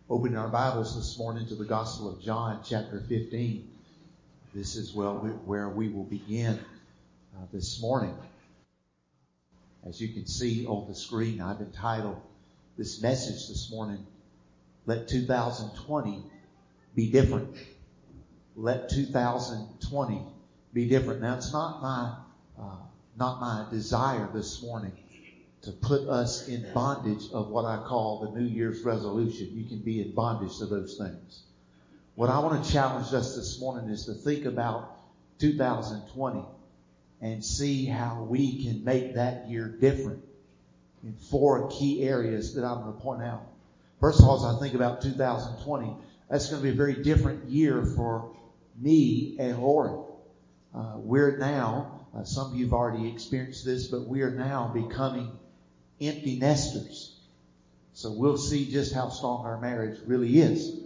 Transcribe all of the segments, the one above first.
Opening our Bibles this morning to the Gospel of John, chapter 15. This is where we will begin this morning. As you can see on the screen, I've entitled this message this morning, Let 2020 Be Different. Let 2020 be different. Now, it's not my desire this morning to put us in bondage of what I call the New Year's resolution. You can be in bondage to those things. What I want to challenge us this morning is to think about 2020 and see how we can make that year different in 4 key areas that I'm going to point out. First of all, as I think about 2020, that's going to be a very different year for me and Lori. We're now, some of you have already experienced this, but we are now becoming empty nesters. So we'll see just how strong our marriage really is.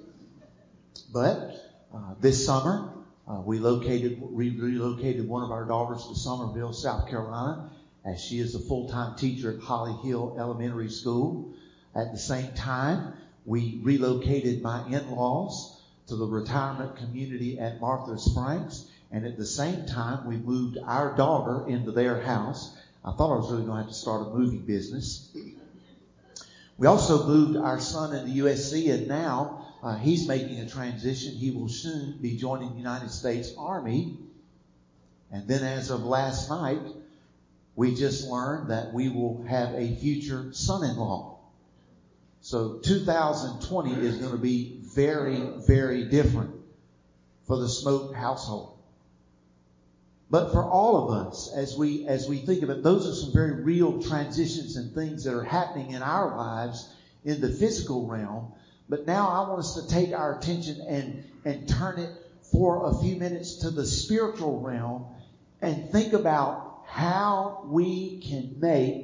But this summer, we relocated one of our daughters to Summerville, South Carolina, as she is a full-time teacher at Holly Hill Elementary School. At the same time, we relocated my in-laws to the retirement community at Martha's Franks. And at the same time, we moved our daughter into their house. I thought I was really going to have to start a movie business. We also moved our son into USC, and now he's making a transition. He will soon be joining the United States Army. And then as of last night, we just learned that we will have a future son-in-law. So 2020 is going to be very, very different for the Smoke household. But for all of us, as we think of it, those are some very real transitions and things that are happening in our lives in the physical realm. But now I want us to take our attention and turn it for a few minutes to the spiritual realm and think about how we can make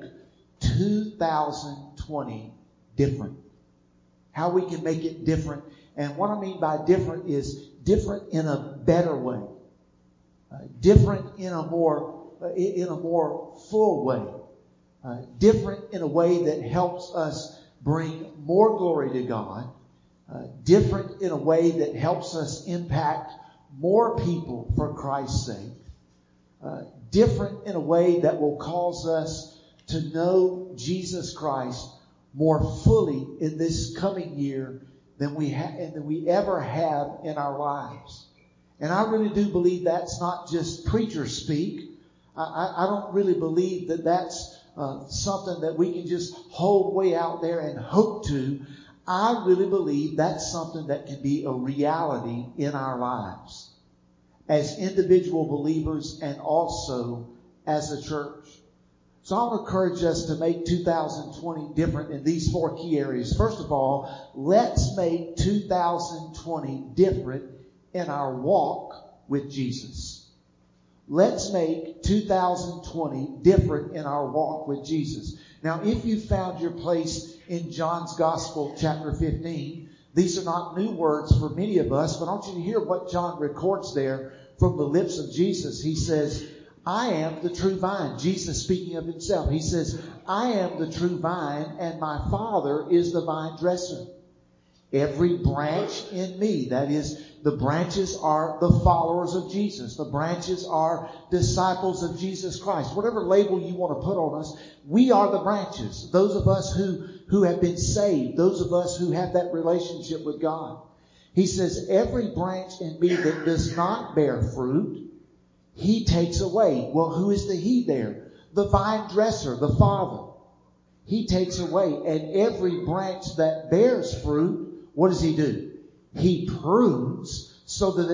2020 different. How we can make it different. And what I mean by different is different in a better way. Different in a more full way. Different in a way that helps us bring more glory to God. Different in a way that helps us impact more people for Christ's sake. Different in a way that will cause us to know Jesus Christ more fully in this coming year than we ever have in our lives. And I really do believe that's not just preacher speak. I don't really believe that that's something that we can just hold way out there and hope to. I really believe that's something that can be a reality in our lives as individual believers and also as a church. So I want to encourage us to make 2020 different in these 4 key areas. First of all, let's make 2020 different in our walk with Jesus. Let's make 2020 different in our walk with Jesus. Now, if you found your place in John's Gospel, chapter 15, these are not new words for many of us, but I want you to hear what John records there from the lips of Jesus. He says, I am the true vine. Jesus speaking of himself. He says, I am the true vine, and my Father is the vine dresser. Every branch in me, that is, the branches are the followers of Jesus. The branches are disciples of Jesus Christ. Whatever label you want to put on us, we are the branches. Those of us who have been saved. Those of us who have that relationship with God. He says, every branch in me that does not bear fruit, he takes away. Well, who is the he there? The vine dresser, the Father. He takes away. And every branch that bears fruit, what does he do? He prunes so that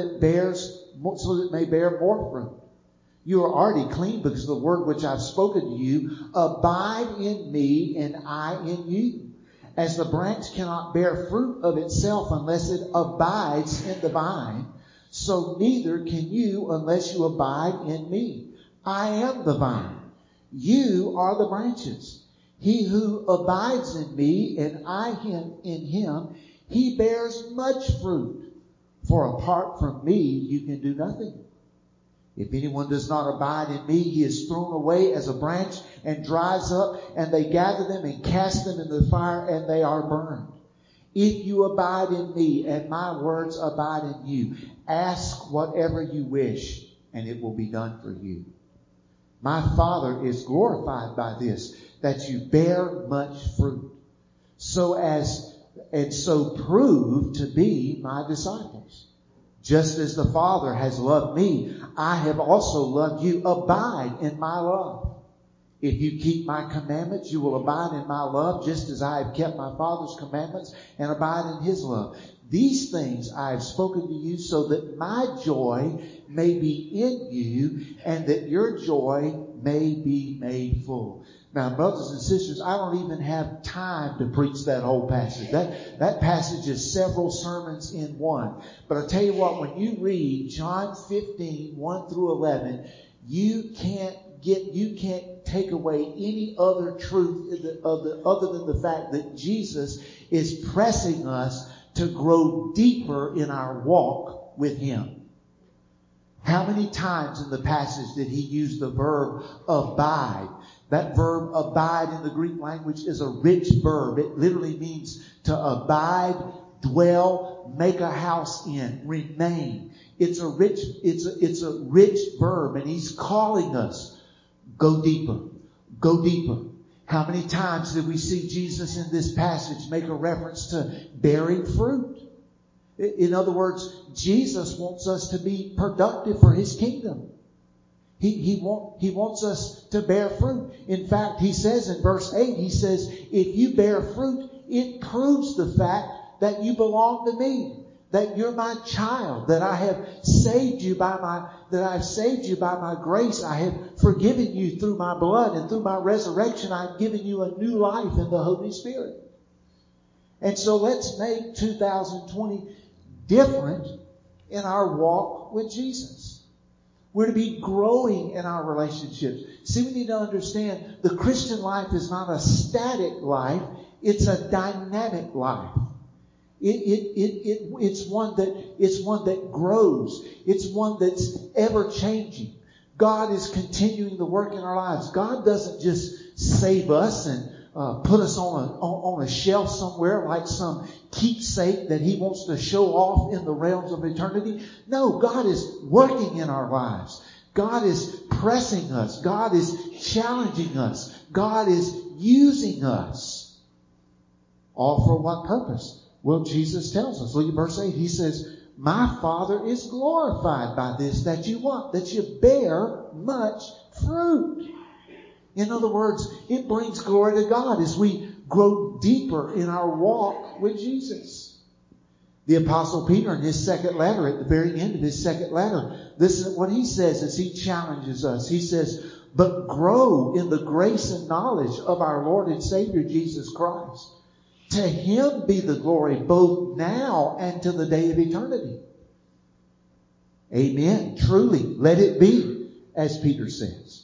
it may bear more fruit. You are already clean because of the word which I've spoken to you. Abide in me and I in you. As the branch cannot bear fruit of itself unless it abides in the vine, so neither can you unless you abide in me. I am the vine. You are the branches. He who abides in me and I in him, he bears much fruit. For apart from me, you can do nothing. If anyone does not abide in me, he is thrown away as a branch and dries up, and they gather them and cast them into the fire, and they are burned. If you abide in me and my words abide in you, ask whatever you wish and it will be done for you. My Father is glorified by this, that you bear much fruit, so prove to be my disciples. Just as the Father has loved me, I have also loved you. Abide in my love. If you keep my commandments, you will abide in my love, just as I have kept my Father's commandments and abide in his love. These things I have spoken to you so that my joy may be in you and that your joy may be made full. Now, brothers and sisters, I don't even have time to preach that whole passage. That passage is several sermons in one. But I tell you what, when you read John 15, 1 through 11, you can't take away any other truth other than the fact that Jesus is pressing us to grow deeper in our walk with him. How many times in the passage did he use the verb abide? That verb abide in the Greek language is a rich verb. It literally means to abide, dwell, make a house in, remain. It's a rich verb, and he's calling us, go deeper, go deeper. How many times did we see Jesus in this passage make a reference to bearing fruit? In other words, Jesus wants us to be productive for his kingdom. He wants us to bear fruit. In fact, he says in verse 8, he says, if you bear fruit, it proves the fact that you belong to me, that you're my child, that I have saved you by my grace. I have forgiven you through my blood, and through my resurrection, I've given you a new life in the Holy Spirit. And so let's make 2020 different in our walk with Jesus. We're to be growing in our relationships. See, we need to understand the Christian life is not a static life. It's a dynamic life. It's one that grows. It's one that's ever changing. God is continuing the work in our lives. God doesn't just save us and put us on a shelf somewhere like some keepsake that he wants to show off in the realms of eternity. No, God is working in our lives. God is pressing us. God is challenging us. God is using us. All for what purpose? Well, Jesus tells us. Look at verse 8. He says, my Father is glorified by this, that you what? That you bear much fruit. In other words, it brings glory to God as we grow deeper in our walk with Jesus. The Apostle Peter in his second letter, at the very end of his second letter, this is what he says as he challenges us. He says, but grow in the grace and knowledge of our Lord and Savior Jesus Christ. To him be the glory both now and to the day of eternity. Amen. Truly, let it be, as Peter says.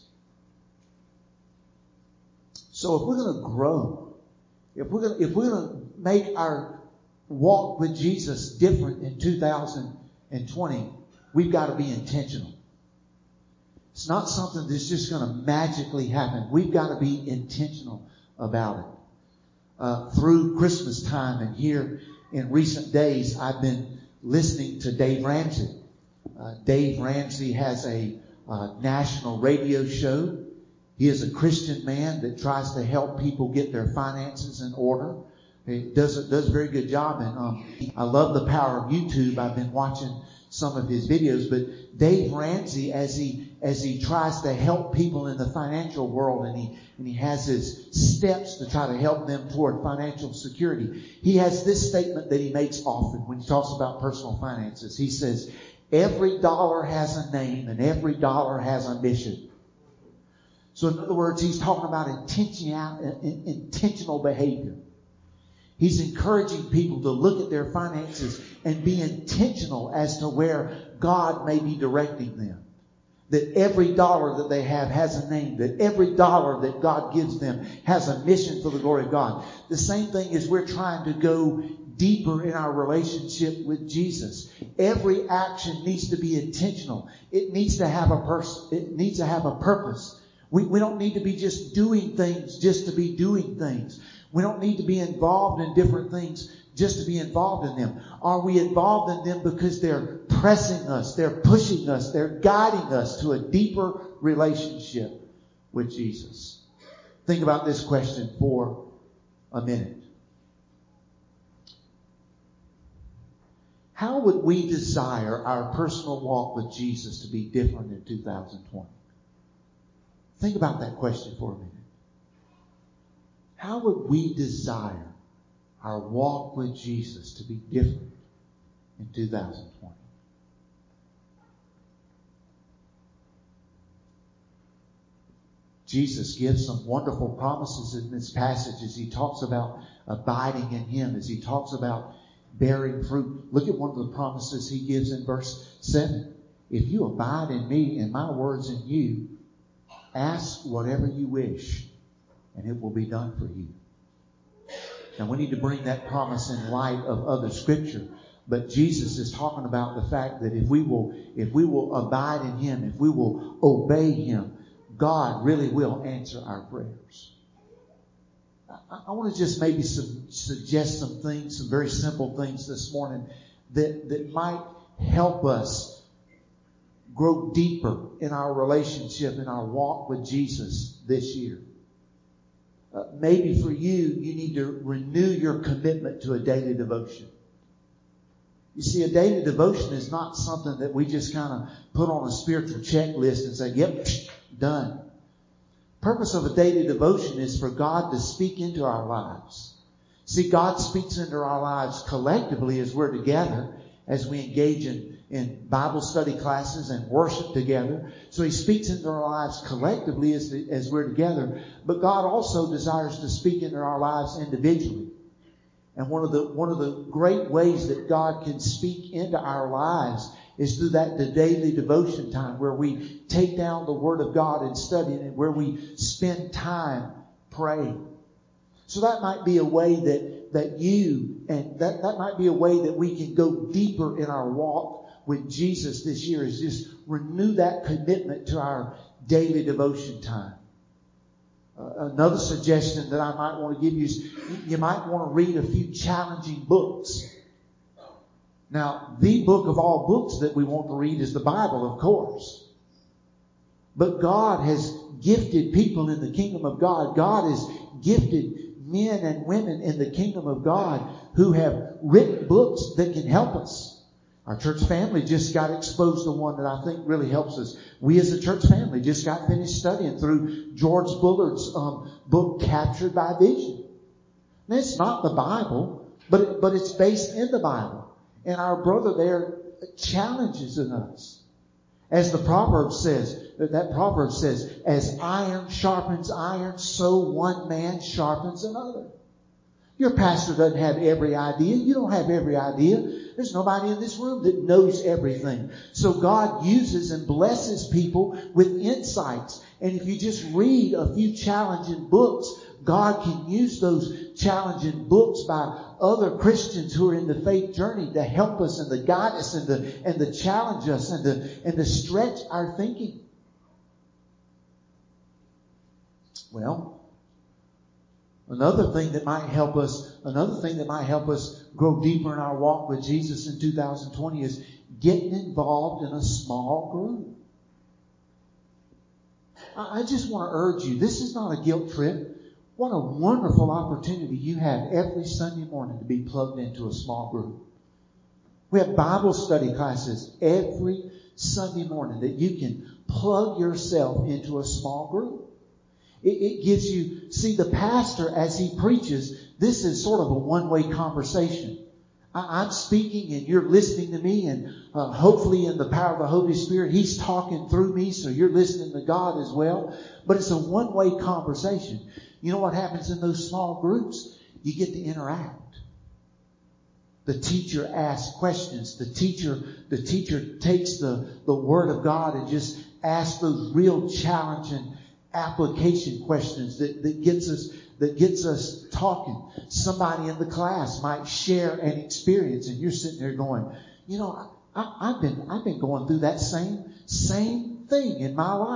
So if we're going to grow, if we're going to make our walk with Jesus different in 2020, we've got to be intentional. It's not something that's just going to magically happen. We've got to be intentional about it. Through Christmas time and here in recent days, I've been listening to Dave Ramsey. Dave Ramsey has a national radio show. He is a Christian man that tries to help people get their finances in order. He does a very good job. And I love the power of YouTube. I've been watching some of his videos. But Dave Ramsey, as he tries to help people in the financial world, and he has his steps to try to help them toward financial security, he has this statement that he makes often when he talks about personal finances. He says, every dollar has a name and every dollar has a mission. So in other words, he's talking about intentional behavior. He's encouraging people to look at their finances and be intentional as to where God may be directing them. That every dollar that they have has a name. That every dollar that God gives them has a mission for the glory of God. The same thing is we're trying to go deeper in our relationship with Jesus. Every action needs to be intentional. It needs to have a purpose. We don't need to be just doing things just to be doing things. We don't need to be involved in different things just to be involved in them? Are we involved in them because they're pressing us, they're pushing us, they're guiding us to a deeper relationship with Jesus? Think about this question for a minute. How would we desire our personal walk with Jesus to be different in 2020? Think about that question for a minute. How would we desire our walk with Jesus to be different in 2020? Jesus gives some wonderful promises in this passage as he talks about abiding in him, as he talks about bearing fruit. Look at one of the promises he gives in verse 7. If you abide in me and my words in you, ask whatever you wish, and it will be done for you. Now we need to bring that promise in light of other scripture. But Jesus is talking about the fact that if we will abide in him, if we will obey him, God really will answer our prayers. I want to just maybe suggest some things, some very simple things this morning that might help us grow deeper in our relationship, in our walk with Jesus this year. Maybe for you need to renew your commitment to a daily devotion. You see, a daily devotion is not something that we just kind of put on a spiritual checklist and say, yep, done. Purpose of a daily devotion is for God to speak into our lives. See, God speaks into our lives collectively as we're together, as we engage in Bible study classes and worship together. So he speaks into our lives collectively as we're together. But God also desires to speak into our lives individually. And one of the great ways that God can speak into our lives is through the daily devotion time where we take down the Word of God and study it, and where we spend time praying. So that might be a way that might be a way that we can go deeper in our walk with Jesus this year, is just renew that commitment to our daily devotion time. Another suggestion that I might want to give you is you might want to read a few challenging books. Now, the book of all books that we want to read is the Bible, of course. But God has gifted people in the kingdom of God. God has gifted men and women in the kingdom of God who have written books that can help us. Our church family just got exposed to one that I think really helps us. We as a church family just got finished studying through George Bullard's book, Captured by Vision. Now, it's not the Bible, but it's based in the Bible. And our brother there challenges in us. As the proverb says, as iron sharpens iron, so one man sharpens another. Your pastor doesn't have every idea. You don't have every idea. There's nobody in this room that knows everything. So God uses and blesses people with insights. And if you just read a few challenging books, God can use those challenging books by other Christians who are in the faith journey to help us and to guide us and to challenge us and to stretch our thinking. Well, another thing that might help us grow deeper in our walk with Jesus in 2020 is getting involved in a small group. I just want to urge you, this is not a guilt trip. What a wonderful opportunity you have every Sunday morning to be plugged into a small group. We have Bible study classes every Sunday morning that you can plug yourself into a small group. It gives you, see, the pastor as he preaches, this is sort of a one-way conversation. I'm speaking and you're listening to me, and hopefully in the power of the Holy Spirit, he's talking through me, so you're listening to God as well. But it's a one-way conversation. You know what happens in those small groups? You get to interact. The teacher asks questions. The teacher takes the Word of God and just asks those real challenging application questions that gets us talking. Somebody in the class might share an experience, and you're sitting there going, you know, I've been going through that same thing in my life.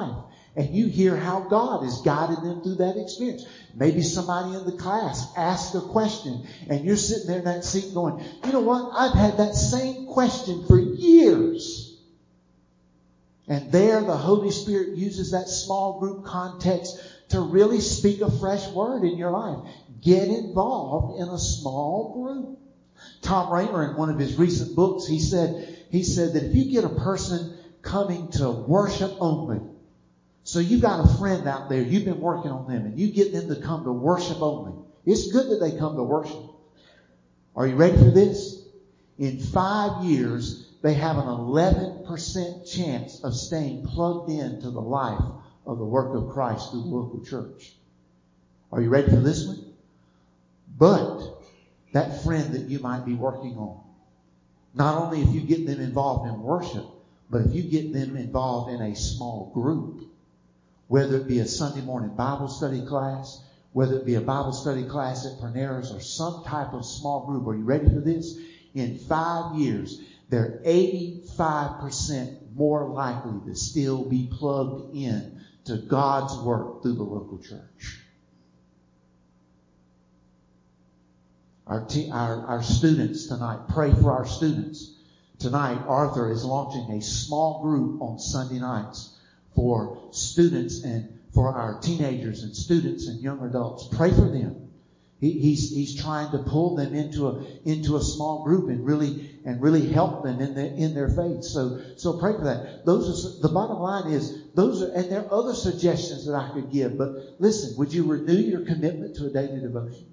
And you hear how God has guided them through that experience. Maybe somebody in the class asked a question and you're sitting there in that seat going, you know what? I've had that same question for years. And there the Holy Spirit uses that small group context to really speak a fresh word in your life. Get involved in a small group. Tom Rayner, in one of his recent books, he said that if you get a person coming to worship only, so you've got a friend out there, you've been working on them, and you get them to come to worship only. It's good that they come to worship. Are you ready for this? In 5 years, they have an 11% chance of staying plugged into the life of the work of Christ through the local church. Are you ready for this one? But that friend that you might be working on, not only if you get them involved in worship, but if you get them involved in a small group, whether it be a Sunday morning Bible study class, whether it be a Bible study class at Perneras or some type of small group. Are you ready for this? In 5 years, they're 85% more likely to still be plugged in to God's work through the local church. Our students tonight, pray for our students. Tonight, Arthur is launching a small group on Sunday nights for students and for our teenagers and students and young adults. Pray for them. He's trying to pull them into a small group and really help them in their faith. So pray for that. The bottom line is and there are other suggestions that I could give, but listen, would you renew your commitment to a daily devotion?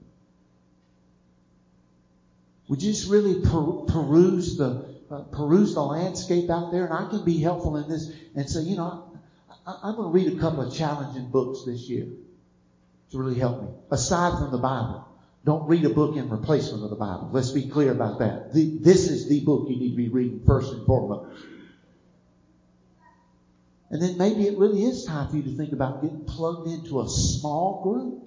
Would you just really peruse the landscape out there? And I can be helpful in this and say, I'm going to read a couple of challenging books this year to really help me. Aside from the Bible. Don't read a book in replacement of the Bible. Let's be clear about that. This is the book you need to be reading first and foremost. And then maybe it really is time for you to think about getting plugged into a small group.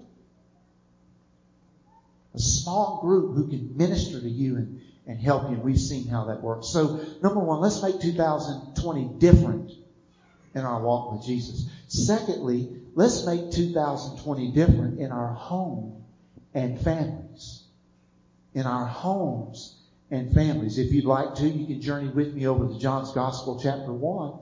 A small group who can minister to you and help you. And we've seen how that works. So, number one, let's make 2020 different in our walk with Jesus. Secondly, let's make 2020 different in our home and families. In our homes and families. If you'd like to, you can journey with me over to John's Gospel, chapter 1.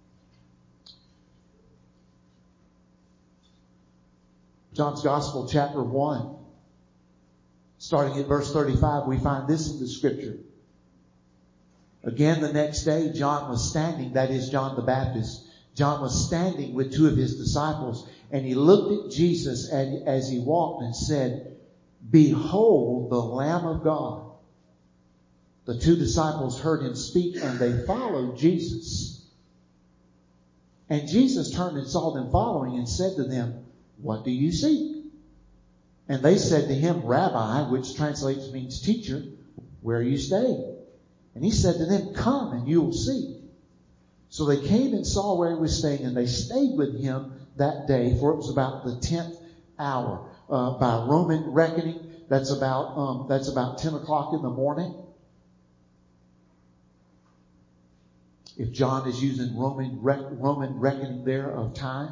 John's Gospel, chapter 1. Starting at verse 35, we find this in the scripture. Again, the next day, John was standing, that is John the Baptist. John was standing with two of his disciples, and he looked at Jesus as he walked and said, "Behold the Lamb of God." The two disciples heard him speak, and they followed Jesus. And Jesus turned and saw them following and said to them, "What do you seek?" And they said to him, "Rabbi," which translates means teacher, "where are you staying?" And he said to them, "Come and you will see." So they came and saw where he was staying, and they stayed with him that day, for it was about the 10th hour. By Roman reckoning, that's about 10 o'clock in the morning. If John is using Roman reckoning there of time.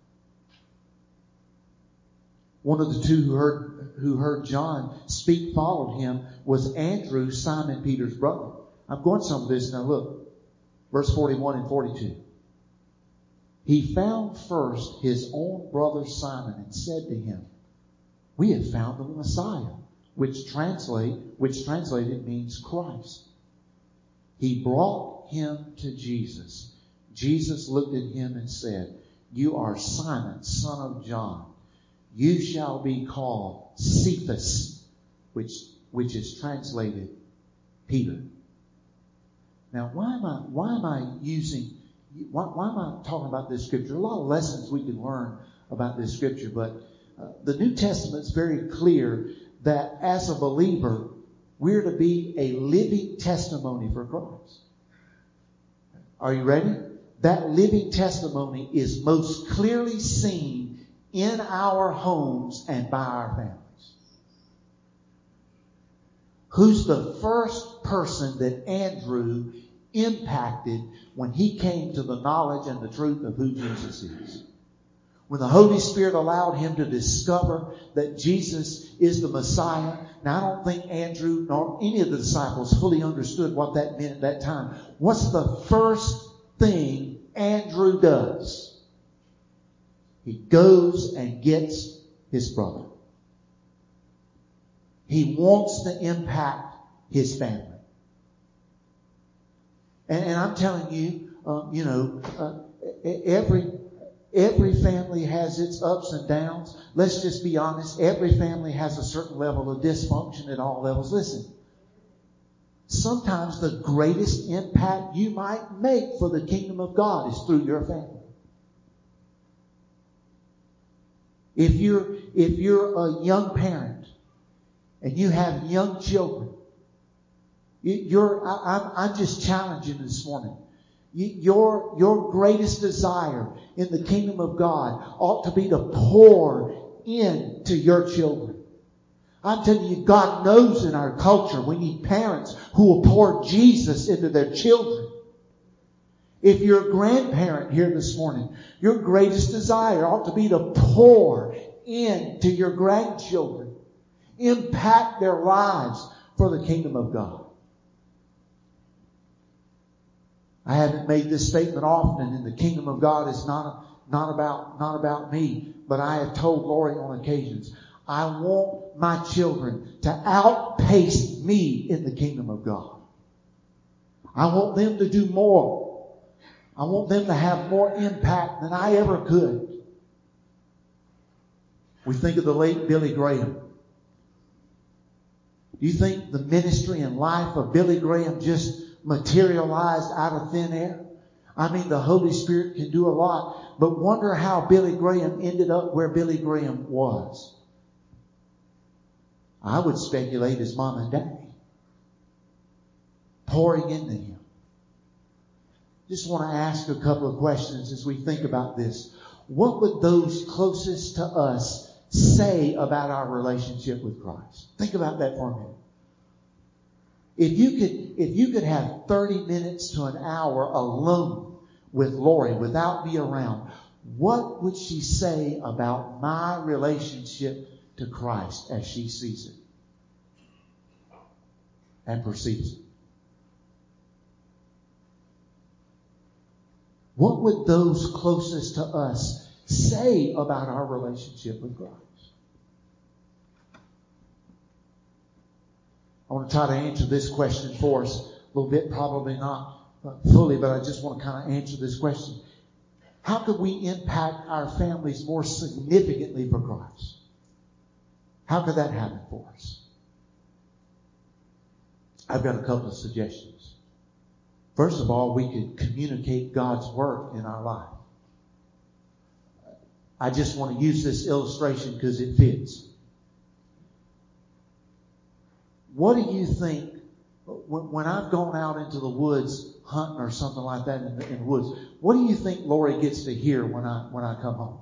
One of the two who heard John speak followed him was Andrew, Simon Peter's brother. I'm going some of this now. Look, verse 41 and 42. He found first his own brother Simon and said to him, "We have found the Messiah," which translated means Christ. He brought him to Jesus. Jesus looked at him and said, "You are Simon, son of John. You shall be called Cephas," which is translated Peter. Now, why am I talking about this scripture? A lot of lessons we can learn about this scripture, but the New Testament's very clear that as a believer, we're to be a living testimony for Christ. Are you ready? That living testimony is most clearly seen in our homes and by our families. Who's the first person that Andrew impacted when he came to the knowledge and the truth of who Jesus is? When the Holy Spirit allowed him to discover that Jesus is the Messiah. Now, I don't think Andrew nor any of the disciples fully understood what that meant at that time. What's the first thing Andrew does? He goes and gets his brother. He wants to impact his family. And I'm telling you, every family has its ups and downs. Let's just be honest. Every family has a certain level of dysfunction at all levels. Listen, sometimes the greatest impact you might make for the kingdom of God is through your family. If you're a young parent and you have young children, I'm just challenging this morning. Your greatest desire in the kingdom of God ought to be to pour into your children. I'm telling you, God knows in our culture we need parents who will pour Jesus into their children. If you're a grandparent here this morning, your greatest desire ought to be to pour into your grandchildren. Impact their lives for the kingdom of God. I haven't made this statement often, and the kingdom of God is not about me, but I have told Lori on occasions, I want my children to outpace me in the kingdom of God. I want them to do more. I want them to have more impact than I ever could. We think of the late Billy Graham. Do you think the ministry and life of Billy Graham just materialized out of thin air? I mean, the Holy Spirit can do a lot, but wonder how Billy Graham ended up where Billy Graham was. I would speculate his mom and daddy pouring into him. Just want to ask a couple of questions as we think about this. What would those closest to us say about our relationship with Christ? Think about that for a minute. If you could have 30 minutes to an hour alone with Lori without me around, what would she say about my relationship to Christ as she sees it and perceives it? What would those closest to us say about our relationship with Christ? I want to try to answer this question for us a little bit, probably not fully, but I just want to kind of answer this question. How could we impact our families more significantly for Christ? How could that happen for us? I've got a couple of suggestions. First of all, we could communicate God's work in our life. I just want to use this illustration because it fits. What do you think, when I've gone out into the woods hunting or something like that in the woods, what do you think Lori gets to hear when I come home?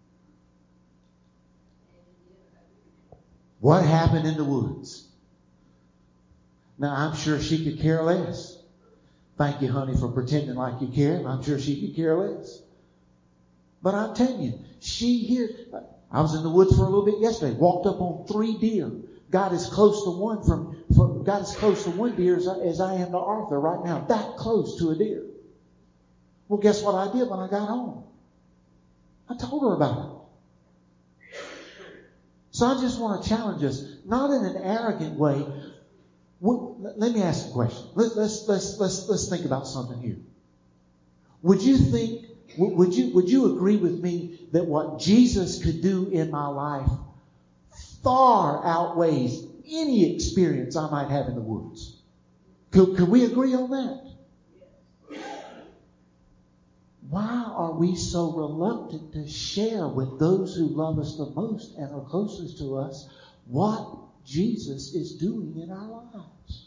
What happened in the woods? Now, I'm sure she could care less. Thank you, honey, for pretending like you care. I'm sure she could care less. But I'm telling you, she hears. I was in the woods for a little bit yesterday. Walked up on 3 deer. Got as close to one deer as I am to Arthur right now. That close to a deer. Well, guess what I did when I got home? I told her about it. So I just want to challenge us, not in an arrogant way. Let me ask a question. Let's think about something here. Would you agree with me that what Jesus could do in my life far outweighs any experience I might have in the woods? Could we agree on that? Why are we so reluctant to share with those who love us the most and are closest to us what Jesus is doing in our lives?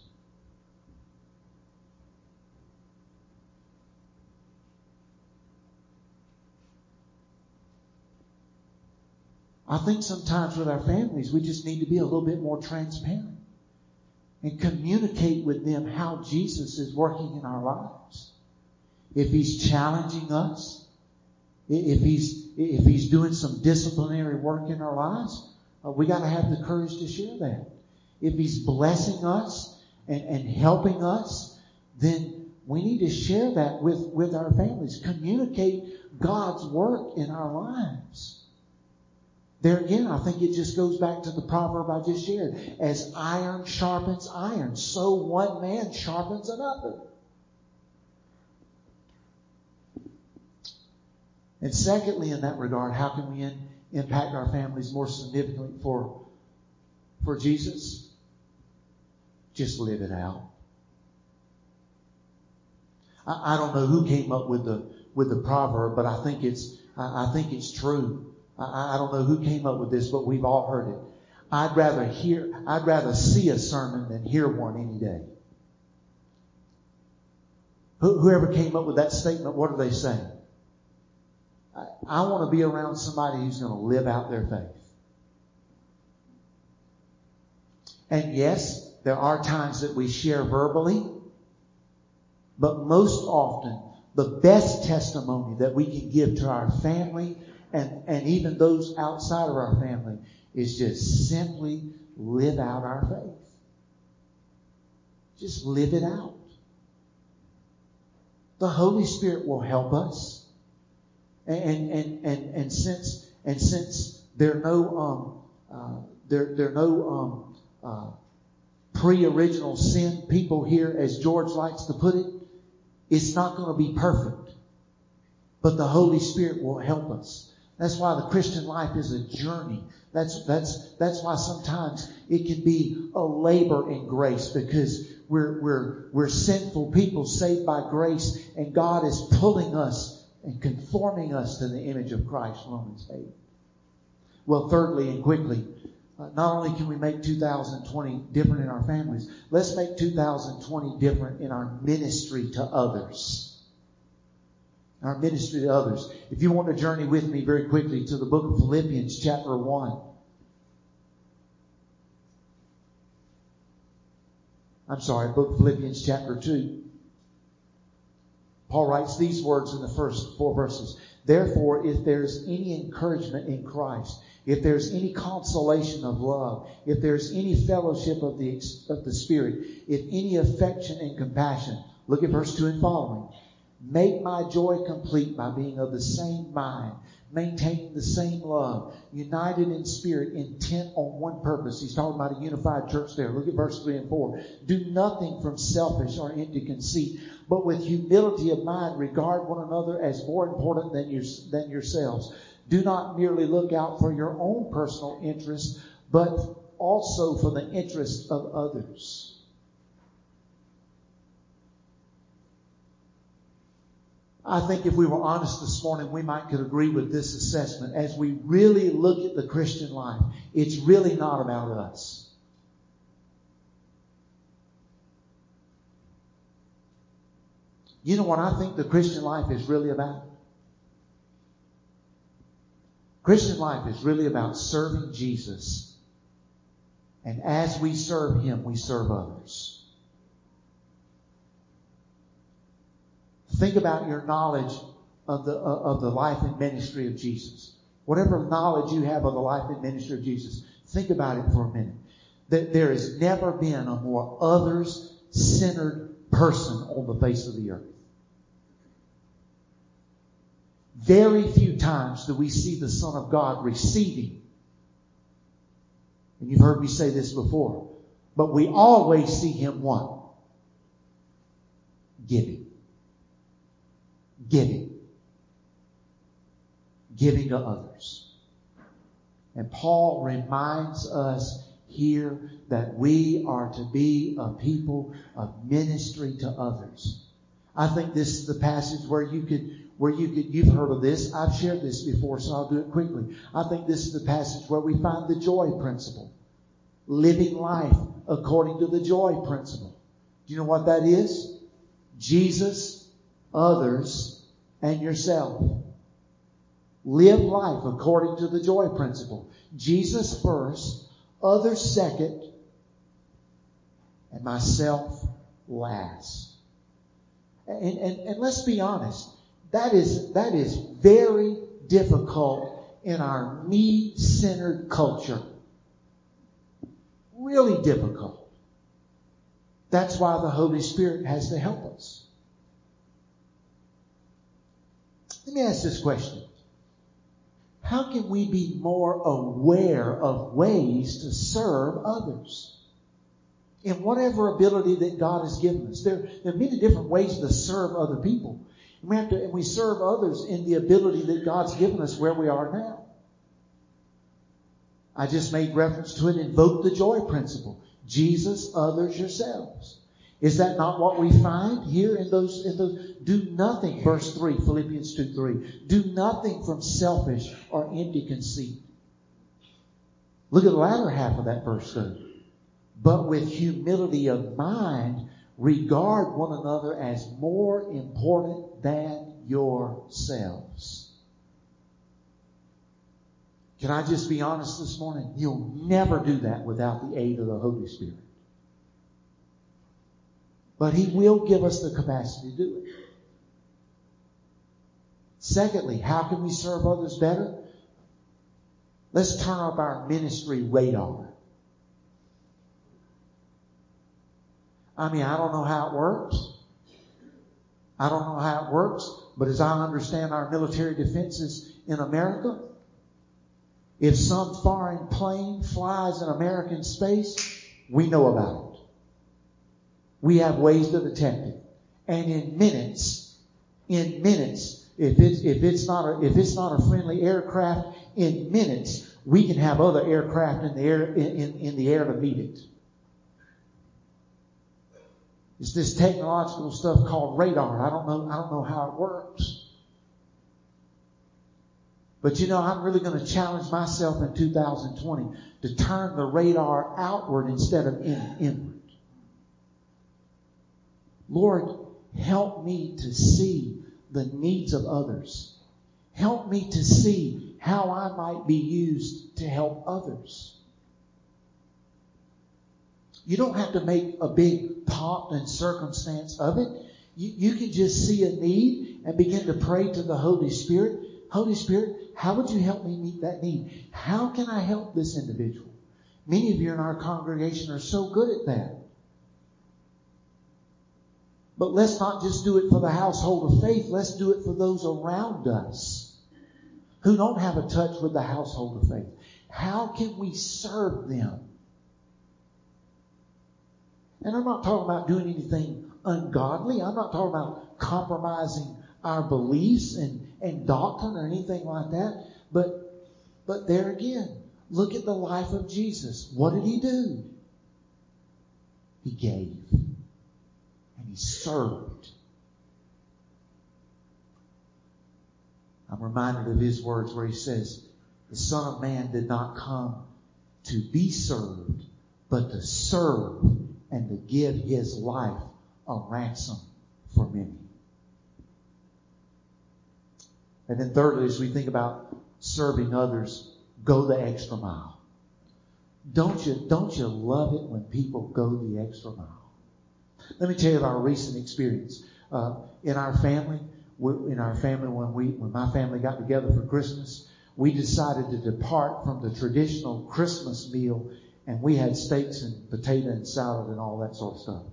I think sometimes with our families, we just need to be a little bit more transparent and communicate with them how Jesus is working in our lives. If He's challenging us, if if He's doing some disciplinary work in our lives, we got to have the courage to share that. If He's blessing us and helping us, then we need to share that with our families. Communicate God's work in our lives. There again, I think it just goes back to the proverb I just shared. As iron sharpens iron, so one man sharpens another. And secondly, in that regard, how can we impact our families more significantly for Jesus? Just live it out. I don't know who came up with the proverb, but I think it's true. I don't know who came up with this, but we've all heard it. I'd rather see a sermon than hear one any day. Whoever came up with that statement, what are they saying? I want to be around somebody who's going to live out their faith. And yes, there are times that we share verbally, but most often the best testimony that we can give to our family and even those outside of our family is just simply live out our faith. Just live it out. The Holy Spirit will help us. And since there are no pre-original sin people here, as George likes to put it, it's not going to be perfect. But the Holy Spirit will help us. That's why the Christian life is a journey. That's why sometimes it can be a labor in grace, because we're sinful people saved by grace, and God is pulling us and conforming us to the image of Christ, Romans 8. Well, thirdly and quickly, not only can we make 2020 different in our families, let's make 2020 different in our ministry to others. Our ministry to others. If you want to journey with me very quickly to the book of Philippians chapter 1. Book of Philippians chapter 2. Paul writes these words in the first 4 verses. Therefore, if there's any encouragement in Christ, if there's any consolation of love, if there's any fellowship of the Spirit, if any affection and compassion, look at verse 2 and following. Make my joy complete by being of the same mind, maintaining the same love, united in spirit, intent on one purpose. He's talking about a unified church there. Look at verse 3 and 4. Do nothing from selfish or empty conceit, but with humility of mind regard one another as more important than yourselves. Do not merely look out for your own personal interests, but also for the interests of others. I think if we were honest this morning, we could agree with this assessment. As we really look at the Christian life, it's really not about us. You know what I think the Christian life is really about? Christian life is really about serving Jesus. And as we serve Him, we serve others. Think about your knowledge of the life and ministry of Jesus. Whatever knowledge you have of the life and ministry of Jesus, think about it for a minute. There has never been a more others-centered person on the face of the earth. Very few times do we see the Son of God receiving. And you've heard me say this before. But we always see Him what? Giving. Giving to others. And Paul reminds us here that we are to be a people of ministry to others. I think this is the passage where you've heard of this. I've shared this before, so I'll do it quickly. I think this is the passage where we find the joy principle. Living life according to the joy principle. Do you know what that is? Jesus, others, and yourself. Live life according to the joy principle. Jesus first, others second, and myself last. And let's be honest. That is very difficult in our me-centered culture. Really difficult. That's why the Holy Spirit has to help us. Let me ask this question. How can we be more aware of ways to serve others? In whatever ability that God has given us. There are many different ways to serve other people. And we serve others in the ability that God's given us where we are now. I just made reference to it. Invoke the joy principle. Jesus, others, yourselves. Is that not what we find here in those? Do nothing, verse 3, Philippians 2:3. Do nothing from selfish or empty conceit. Look at the latter half of that verse 3. But with humility of mind, regard one another as more important than yourselves. Can I just be honest this morning? You'll never do that without the aid of the Holy Spirit. But He will give us the capacity to do it. Secondly, how can we serve others better? Let's turn up our ministry radar. I don't know how it works. But as I understand our military defenses in America, if some foreign plane flies in American space, we know about it. We have ways to detect it. And in minutes, if it's not a friendly aircraft, in minutes we can have other aircraft in the air to meet it. It's this technological stuff called radar. I don't know how it works. But I'm really going to challenge myself in 2020 to turn the radar outward instead of inward. Lord, help me to see the needs of others. Help me to see how I might be used to help others. You don't have to make a big pomp and circumstance of it. You can just see a need and begin to pray to the Holy Spirit. Holy Spirit, how would you help me meet that need? How can I help this individual? Many of you in our congregation are so good at that. But let's not just do it for the household of faith. Let's do it for those around us who don't have a touch with the household of faith. How can we serve them? And I'm not talking about doing anything ungodly. I'm not talking about compromising our beliefs and doctrine or anything like that. But there again, look at the life of Jesus. What did He do? He gave. And He served. I'm reminded of His words where He says, the Son of Man did not come to be served, but to serve and to give His life a ransom for many. And then thirdly, as we think about serving others, go the extra mile. Don't you love it when people go the extra mile? Let me tell you about a recent experience. In our family, when my family got together for Christmas, we decided to depart from the traditional Christmas meal, and we had steaks and potato and salad and all that sort of stuff.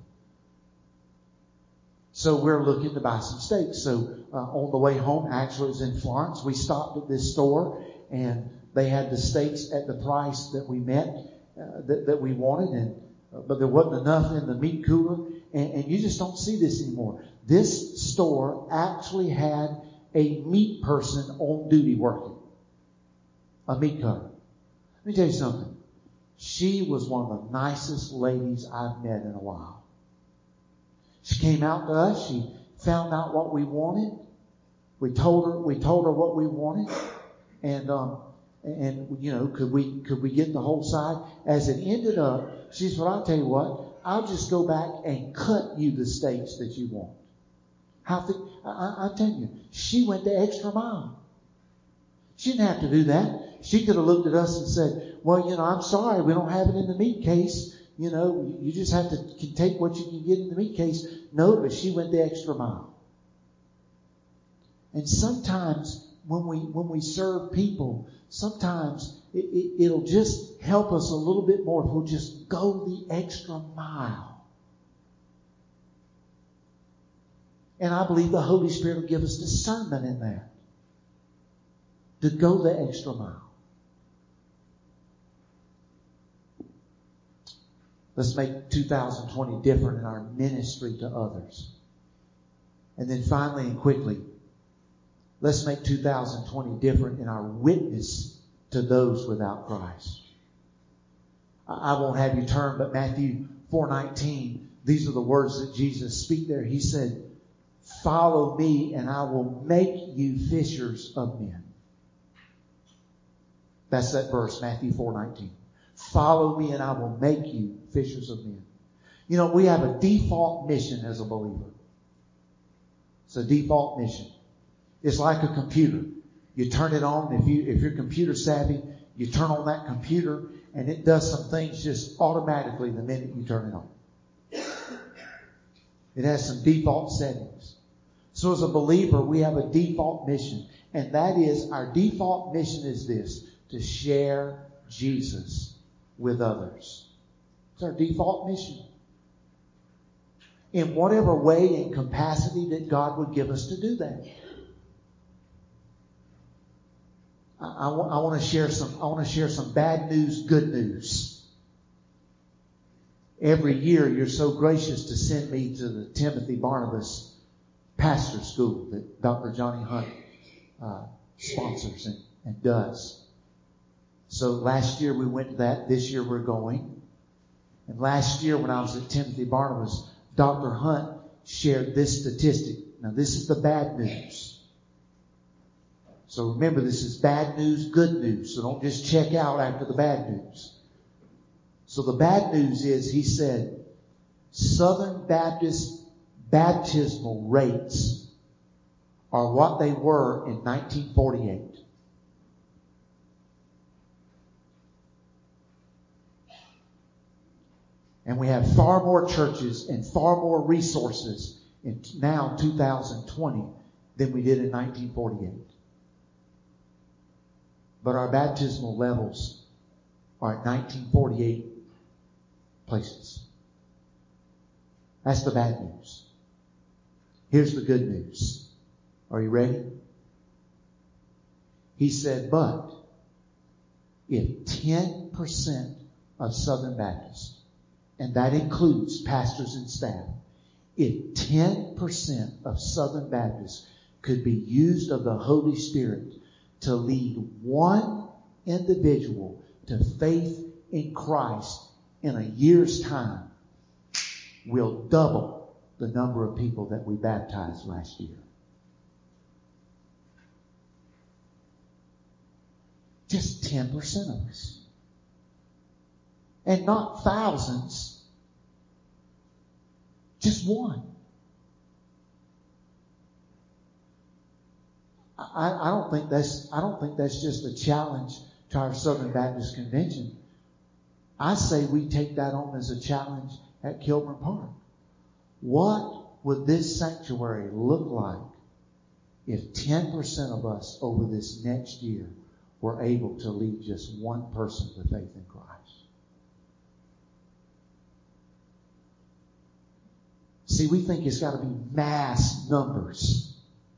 So we're looking to buy some steaks. So on the way home, actually it was in Florence, we stopped at this store and they had the steaks at the price that we that we wanted, but there wasn't enough in the meat cooler. And you just don't see this anymore. This store actually had a meat person on duty working. A meat cutter. Let me tell you something. She was one of the nicest ladies I've met in a while. She came out to us. She found out what we wanted. We told her what we wanted. And could we get the whole side? As it ended up, she said, well, I'll tell you what, I'll just go back and cut you the steaks that you want. I'm telling you, she went the extra mile. She didn't have to do that. She could have looked at us and said, well, I'm sorry, we don't have it in the meat case. You just have to can take what you can get in the meat case. No, but she went the extra mile. And sometimes when we serve people, sometimes it'll just help us a little bit more if we'll just go the extra mile. And I believe the Holy Spirit will give us discernment in that, to go the extra mile. Let's make 2020 different in our ministry to others. And then finally and quickly, let's make 2020 different in our witness to those without Christ. I won't have you turn, but Matthew 4:19, these are the words that Jesus speak there. He said, "Follow me and I will make you fishers of men." That's that verse, Matthew 4:19. Follow me and I will make you fishers of men. You know, we have a default mission as a believer. It's a default mission. It's like a computer. You turn it on. If you're computer savvy, you turn on that computer and it does some things just automatically the minute you turn it on. It has some default settings. So as a believer, we have a default mission. And that is, our default mission is this: to share Jesus with others. It's our default mission. In whatever way and capacity that God would give us to do that. I want to share some bad news, good news. Every year you're so gracious to send me to the Timothy Barnabas Pastor School that Dr. Johnny Hunt sponsors and does. So last year we went to that. This year we're going. And last year when I was at Timothy Barnabas, Dr. Hunt shared this statistic. Now this is the bad news. So remember, this is bad news, good news. So don't just check out after the bad news. So the bad news is, he said, Southern Baptist baptismal rates are what they were in 1948. And we have far more churches and far more resources in now 2020 than we did in 1948. But our baptismal levels are at 1948 places. That's the bad news. Here's the good news. Are you ready? He said, but if 10% of Southern Baptists, and that includes pastors and staff, if 10% of Southern Baptists could be used of the Holy Spirit to lead one individual to faith in Christ in a year's time, we'll double the number of people that we baptized last year. Just 10% of us. And not thousands. Just one. I don't think that's just a challenge to our Southern Baptist Convention. I say we take that on as a challenge at Kilburn Park. What would this sanctuary look like if 10% of us over this next year were able to lead just one person to faith in Christ? See, we think it's got to be mass numbers.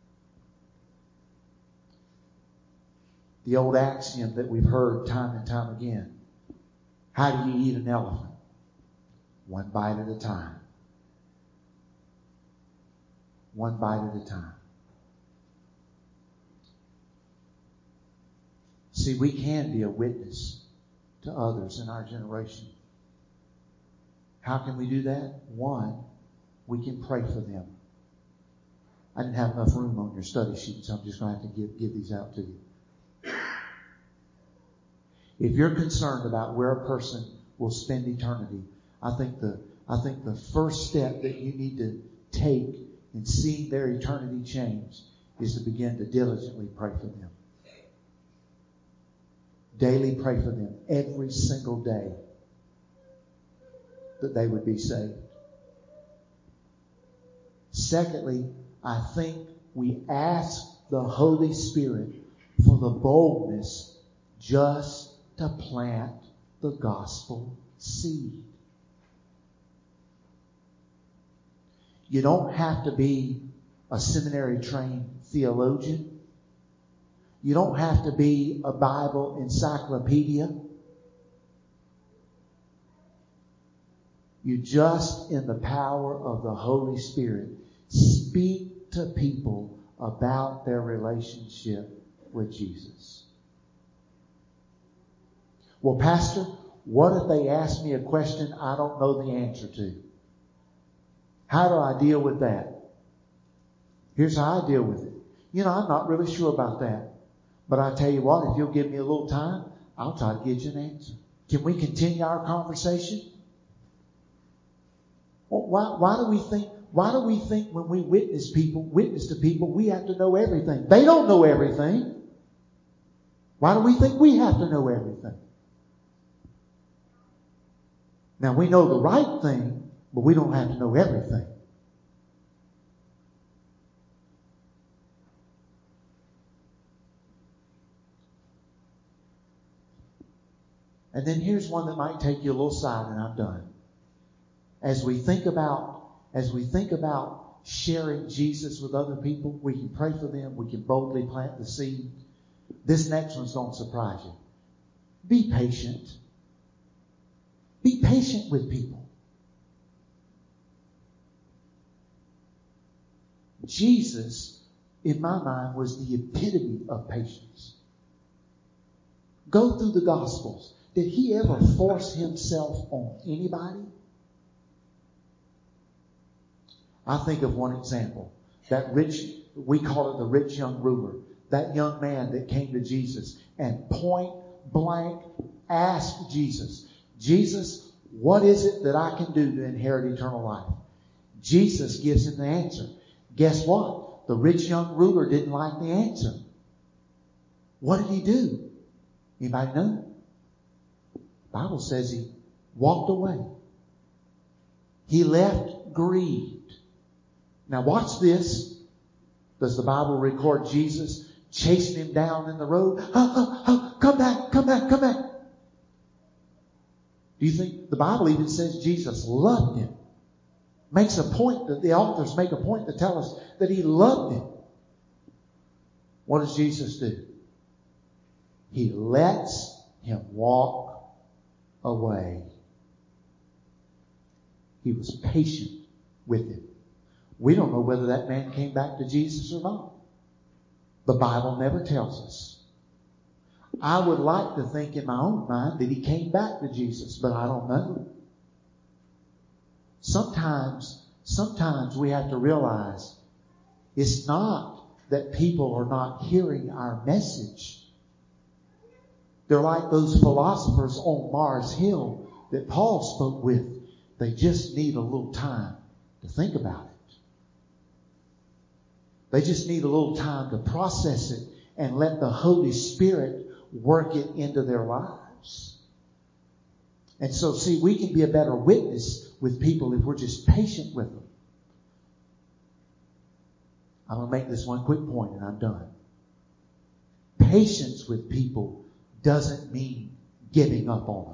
The old axiom that we've heard time and time again. How do you eat an elephant? One bite at a time. One bite at a time. See, we can be a witness to others in our generation. How can we do that? One, we can pray for them. I didn't have enough room on your study sheet, so I'm just going to have to give these out to you. If you're concerned about where a person will spend eternity, I think the first step that you need to take in seeing their eternity change is to begin to diligently pray for them. Daily pray for them every single day that they would be saved. Secondly, I think we ask the Holy Spirit for the boldness just to plant the gospel seed. You don't have to be a seminary trained theologian. You don't have to be a Bible encyclopedia. You just, in the power of the Holy Spirit, speak to people about their relationship with Jesus. Well, Pastor, what if they ask me a question I don't know the answer to? How do I deal with that? Here's how I deal with it. I'm not really sure about that. But I tell you what, if you'll give me a little time, I'll try to get you an answer. Can we continue our conversation? Well, why do we think when we witness to people, we have to know everything? They don't know everything. Why do we think we have to know everything? Now, we know the right thing, but we don't have to know everything. And then here's one that might take you a little side, and I'm done. As we think about sharing Jesus with other people, we can pray for them, we can boldly plant the seed. This next one's going to surprise you. Be patient. Be patient with people. Jesus, in my mind, was the epitome of patience. Go through the Gospels. Did he ever force himself on anybody? I think of one example. We call it the rich young ruler. That young man that came to Jesus and point blank asked Jesus, Jesus, what is it that I can do to inherit eternal life? Jesus gives him the answer. Guess what? The rich young ruler didn't like the answer. What did he do? Anybody know? The Bible says he walked away. He left grieved. Now watch this. Does the Bible record Jesus chasing him down in the road? Come back, come back, come back. Do you think the Bible even says Jesus loved him? Makes a point that the authors make a point to tell us that he loved him. What does Jesus do? He lets him walk away. He was patient with him. We don't know whether that man came back to Jesus or not. The Bible never tells us. I would like to think in my own mind that he came back to Jesus, but I don't know. Sometimes we have to realize it's not that people are not hearing our message. They're like those philosophers on Mars Hill that Paul spoke with. They just need a little time to think about it. They just need a little time to process it and let the Holy Spirit work it into their lives. And so, see, we can be a better witness with people if we're just patient with them. I'm going to make this one quick point and I'm done. Patience with people doesn't mean giving up on them.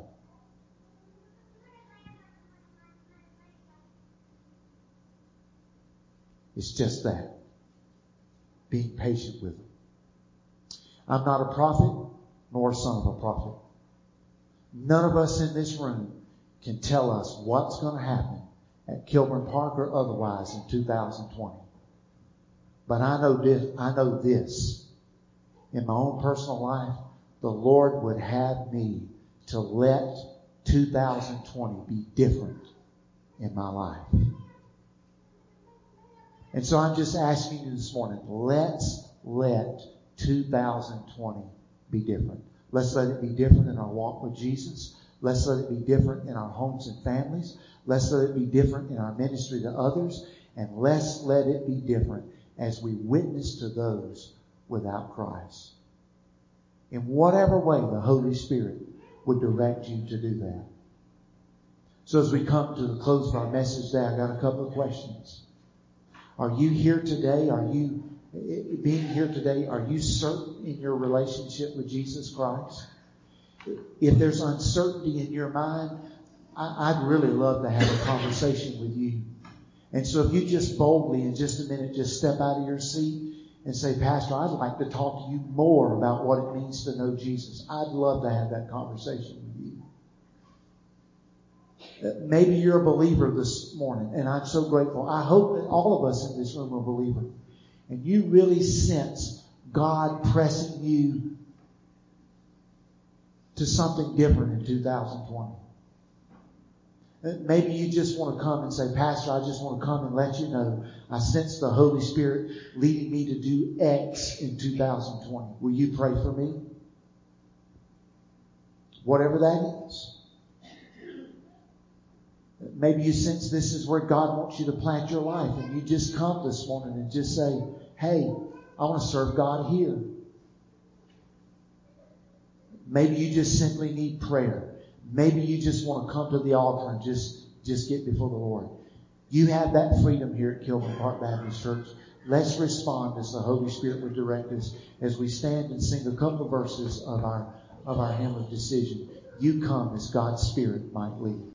It's just that. Being patient with them. I'm not a prophet nor a son of a prophet. None of us in this room can tell us what's going to happen at Kilburn Park or otherwise in 2020. But I know this. In my own personal life, the Lord would have me to let 2020 be different in my life. And so I'm just asking you this morning, let's let 2020 be different. Let's let it be different in our walk with Jesus. Let's let it be different in our homes and families. Let's let it be different in our ministry to others. And let's let it be different as we witness to those without Christ. In whatever way the Holy Spirit would direct you to do that. So as we come to the close of our message today, I've got a couple of questions. Are you here today? Are you being here today, are you certain in your relationship with Jesus Christ? If there's uncertainty in your mind, I'd really love to have a conversation with you. And so if you just boldly, in just a minute, just step out of your seat and say, Pastor, I'd like to talk to you more about what it means to know Jesus. I'd love to have that conversation with you. Maybe you're a believer this morning, and I'm so grateful. I hope that all of us in this room are believers. And you really sense God pressing you to something different in 2020. Maybe you just want to come and say, Pastor, I just want to come and let you know I sense the Holy Spirit leading me to do X in 2020. Will you pray for me? Whatever that is. Maybe you sense this is where God wants you to plant your life, and you just come this morning and just say, hey, I want to serve God here. Maybe you just simply need prayer. Maybe you just want to come to the altar and just get before the Lord. You have that freedom here at Kilburn Park Baptist Church. Let's respond as the Holy Spirit would direct us as we stand and sing a couple of verses of our hymn of decision. You come as God's Spirit might lead.